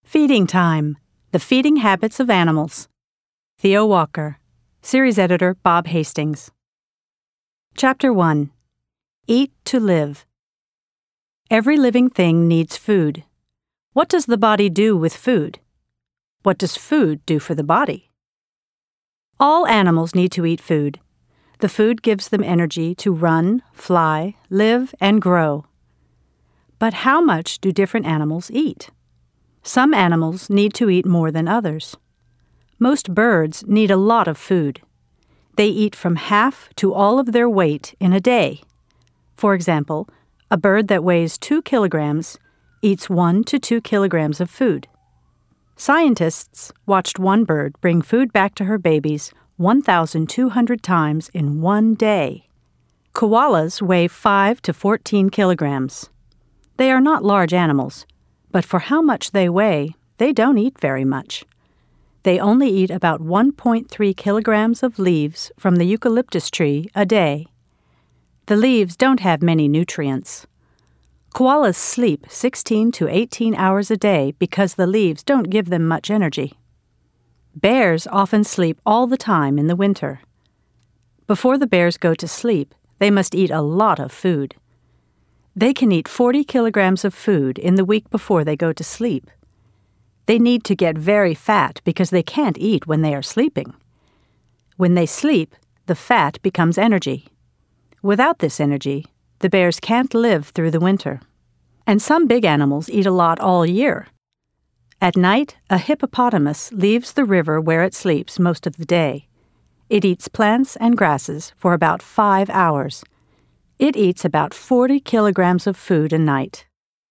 Feeding Time: The Feeding Habits of Animals. Theo Walker. Series Editor Bob Hastings. Chapter 1. Eat to Live. Every living thing needs food. What does the body do with food? What does food do for the body? All animals need to eat food. The food gives them energy to run, fly, live, and grow. But how much do different animals eat? Some animals need to eat more than others. Most birds need a lot of food. They eat from half to all of their weight in a day. For example, a bird that weighs 2 kilograms eats 1 to 2 kilograms of food. Scientists watched one bird bring food back to her babies 1,200 times in one day. Koalas weigh 5 to 14 kilograms. They are not large animals, but for how much they weigh, they don't eat very much. They only eat about 1.3 kilograms of leaves from the eucalyptus tree a day. The leaves don't have many nutrients. Koalas sleep 16 to 18 hours a day because the leaves don't give them much energy. Bears often sleep all the time in the winter. Before the bears go to sleep, they must eat a lot of food. They can eat 40 kilograms of food in the week before they go to sleep. They need to get very fat because they can't eat when they are sleeping. When they sleep, the fat becomes energy. Without this energy, the bears can't live through the winter. And some big animals eat a lot all year. At night, a hippopotamus leaves the river where it sleeps most of the day. It eats plants and grasses for about 5 hours. It eats about 40 kilograms of food a night.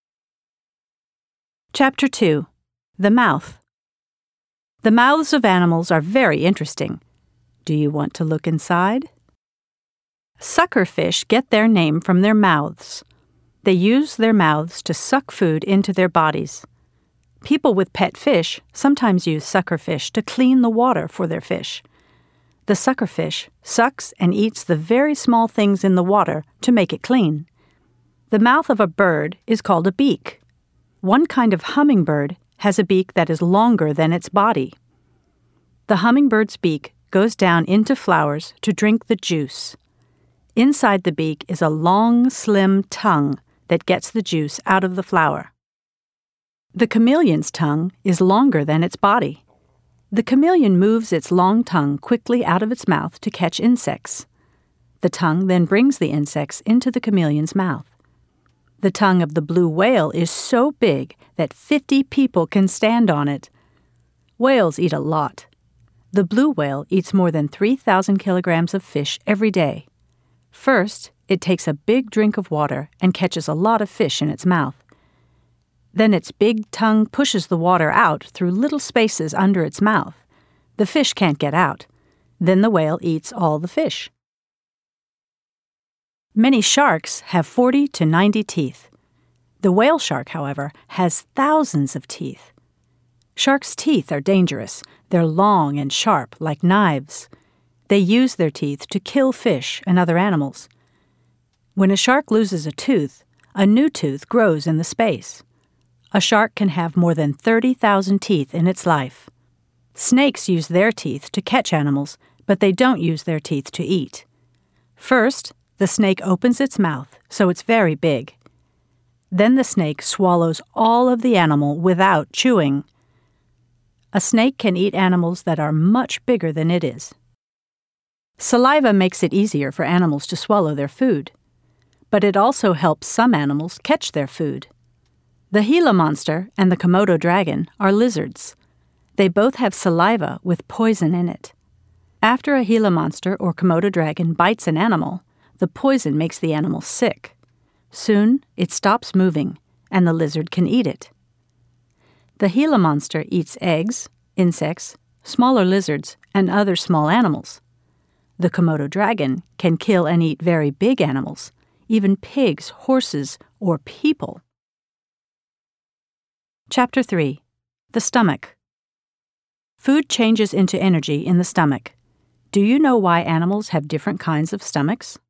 Chapter 2. The Mouth. The mouths of animals are very interesting. Do you want to look inside? Suckerfish get their name from their mouths. They use their mouths to suck food into their bodies. People with pet fish sometimes use suckerfish to clean the water for their fish. The suckerfish sucks and eats the very small things in the water to make it clean. The mouth of a bird is called a beak. One kind of hummingbird has a beak that is longer than its body. The hummingbird's beak goes down into flowers to drink the juice. Inside the beak is a long, slim tongue that gets the juice out of the flower. The chameleon's tongue is longer than its body. The chameleon moves its long tongue quickly out of its mouth to catch insects. The tongue then brings the insects into the chameleon's mouth. The tongue of the blue whale is so big that 50 people can stand on it. Whales eat a lot. The blue whale eats more than 3,000 kilograms of fish every day. First, it takes a big drink of water and catches a lot of fish in its mouth. Then its big tongue pushes the water out through little spaces under its mouth. The fish can't get out. Then the whale eats all the fish. Many sharks have 40 to 90 teeth. The whale shark, however, has thousands of teeth. Sharks' teeth are dangerous. They're long and sharp, like knives. They use their teeth to kill fish and other animals. When a shark loses a tooth, a new tooth grows in the space. A shark can have more than 30,000 teeth in its life. Snakes use their teeth to catch animals, but they don't use their teeth to eat. First, the snake opens its mouth, so it's very big. Then the snake swallows all of the animal without chewing. A snake can eat animals that are much bigger than it is. Saliva makes it easier for animals to swallow their food, but it also helps some animals catch their food. The Gila monster and the Komodo dragon are lizards. They both have saliva with poison in it. After a Gila monster or Komodo dragon bites an animal, the poison makes the animal sick. Soon, it stops moving, and the lizard can eat it. The Gila monster eats eggs, insects, smaller lizards, and other small animals. The Komodo dragon can kill and eat very big animals, even pigs, horses, or people. Chapter 3. The Stomach. Food changes into energy in the stomach. Do you know why animals have different kinds of stomachs?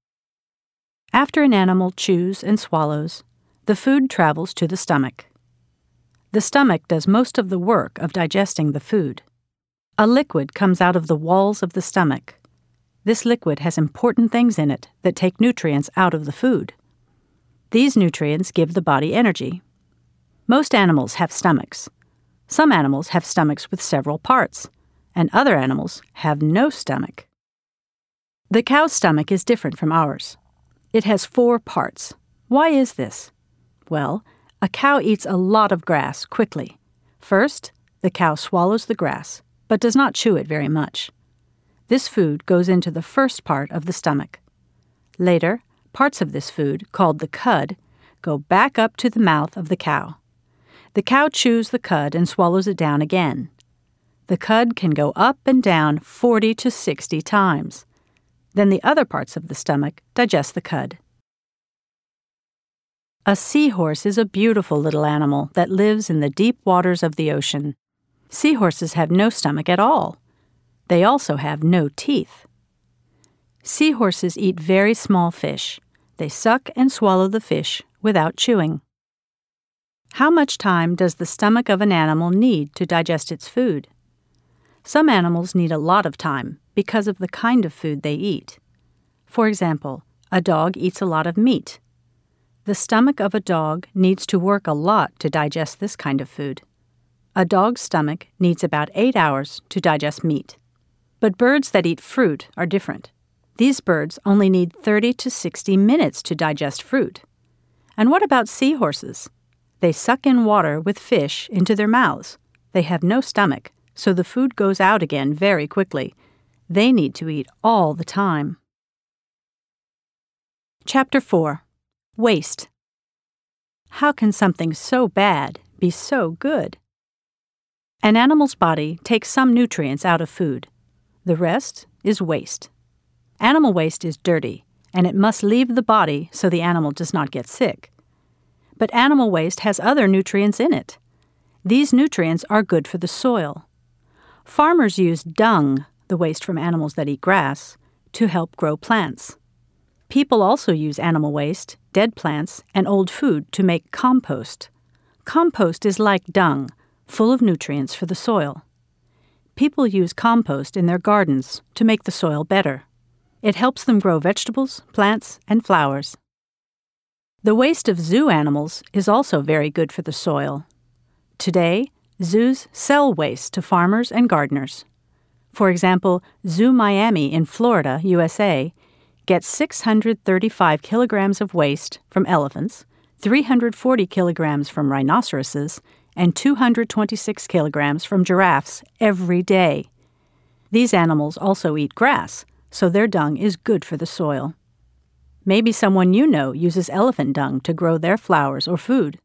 After an animal chews and swallows, the food travels to the stomach. The stomach does most of the work of digesting the food. A liquid comes out of the walls of the stomach. This liquid has important things in it that take nutrients out of the food. These nutrients give the body energy. Most animals have stomachs. Some animals have stomachs with several parts, and other animals have no stomach. The cow's stomach is different from ours. It has 4 parts. Why is this? Well, a cow eats a lot of grass quickly. First, the cow swallows the grass, but does not chew it very much. This food goes into the first part of the stomach. Later, parts of this food, called the cud, go back up to the mouth of the cow. The cow chews the cud and swallows it down again. The cud can go up and down 40 to 60 times. Then the other parts of the stomach digest the cud. A seahorse is a beautiful little animal that lives in the deep waters of the ocean. Seahorses have no stomach at all. They also have no teeth. Seahorses eat very small fish. They suck and swallow the fish without chewing. How much time does the stomach of an animal need to digest its food? Some animals need a lot of time because of the kind of food they eat. For example, a dog eats a lot of meat. The stomach of a dog needs to work a lot to digest this kind of food. A dog's stomach needs about 8 hours to digest meat. But birds that eat fruit are different. These birds only need 30 to 60 minutes to digest fruit. And what about seahorses? They suck in water with fish into their mouths. They have no stomach, so the food goes out again very quickly. They need to eat all the time. Chapter 4. Waste. How can something so bad be so good? An animal's body takes some nutrients out of food. The rest is waste. Animal waste is dirty, and it must leave the body so the animal does not get sick. But animal waste has other nutrients in it. These nutrients are good for the soil. Farmers use dung, the waste from animals that eat grass, to help grow plants. People also use animal waste, dead plants, and old food to make compost. Compost is like dung, full of nutrients for the soil. People use compost in their gardens to make the soil better. It helps them grow vegetables, plants, and flowers. The waste of zoo animals is also very good for the soil. Today, zoos sell waste to farmers and gardeners. For example, Zoo Miami in Florida, USA, gets 635 kilograms of waste from elephants, 340 kilograms from rhinoceroses, and 226 kilograms from giraffes every day. These animals also eat grass, so their dung is good for the soil. Maybe someone you know uses elephant dung to grow their flowers or food.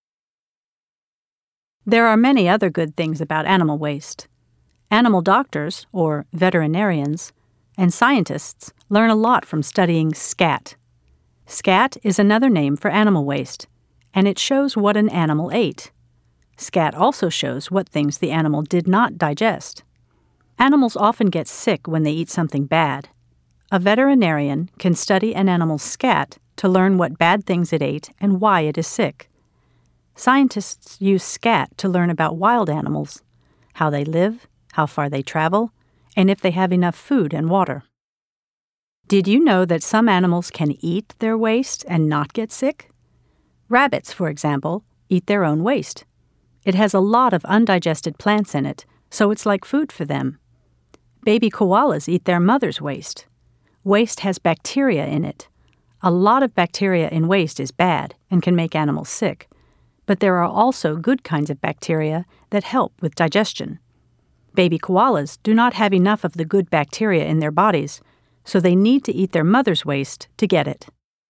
There are many other good things about animal waste. Animal doctors, or veterinarians, and scientists learn a lot from studying scat. Scat is another name for animal waste, and it shows what an animal ate. Scat also shows what things the animal did not digest. Animals often get sick when they eat something bad. A veterinarian can study an animal's scat to learn what bad things it ate and why it is sick. Scientists use scat to learn about wild animals, how they live, how far they travel, and if they have enough food and water. Did you know that some animals can eat their waste and not get sick? Rabbits, for example, eat their own waste. It has a lot of undigested plants in it, so it's like food for them. Baby koalas eat their mother's waste. Waste has bacteria in it. A lot of bacteria in waste is bad and can make animals sick, but there are also good kinds of bacteria that help with digestion. Baby koalas do not have enough of the good bacteria in their bodies, so they need to eat their mother's waste to get it.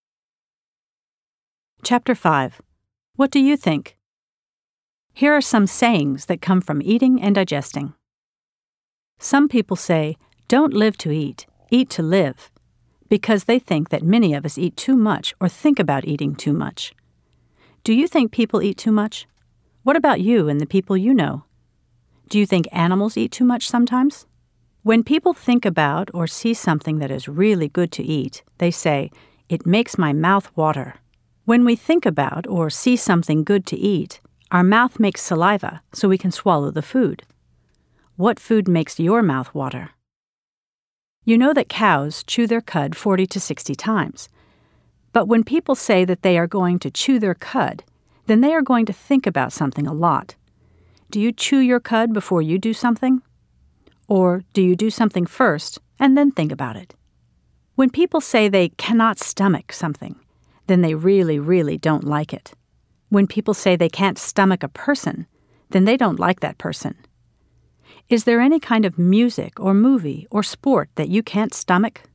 Chapter 5. What do you think? Here are some sayings that come from eating and digesting. Some people say, "Don't live to eat to live," because they think that many of us eat too much or think about eating too much. Do you think people eat too much? What about you and the people you know? Do you think animals eat too much sometimes? When people think about or see something that is really good to eat, they say, "It makes my mouth water." When we think about or see something good to eat, Our mouth makes saliva so we can swallow the food. What food makes your mouth water? You know that cows chew their cud 40 to 60 times. But when people say that they are going to chew their cud, then they are going to think about something a lot. Do you chew your cud before you do something? Or do you do something first and then think about it? When people say they cannot stomach something, then they really, really don't like it. When people say they can't stomach a person, then they don't like that person. Is there any kind of music or movie or sport that you can't stomach?